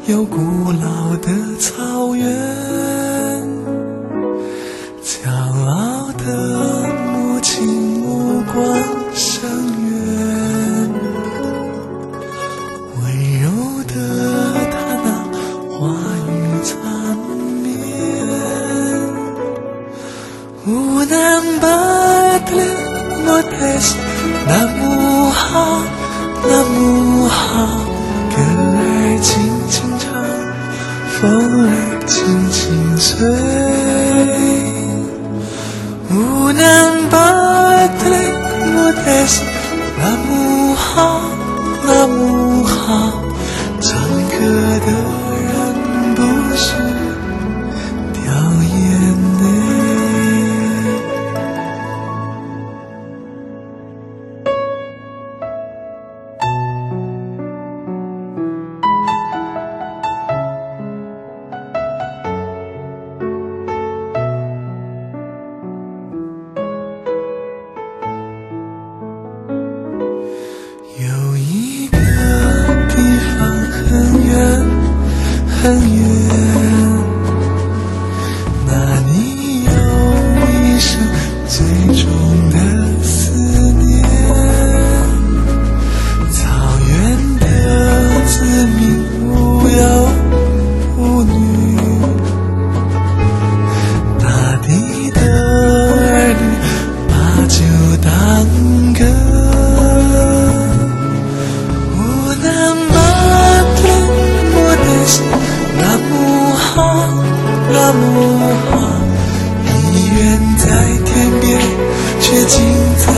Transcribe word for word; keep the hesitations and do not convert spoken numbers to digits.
有古老的草原，骄傲的母亲目光深远，温柔的她那话语缠绵，无难巴特勒莫特斯那木哈那木哈，歌儿轻轻唱，风儿轻轻吹，无难巴特勒莫特斯那木哈那木哈，唱歌的人不是掉眼泪。有一个地方很远很远，那里有一生最重的思念，草原的子民无忧无虑，大地的儿女把酒当歌，那木哈那木哈，医院在天边，却近在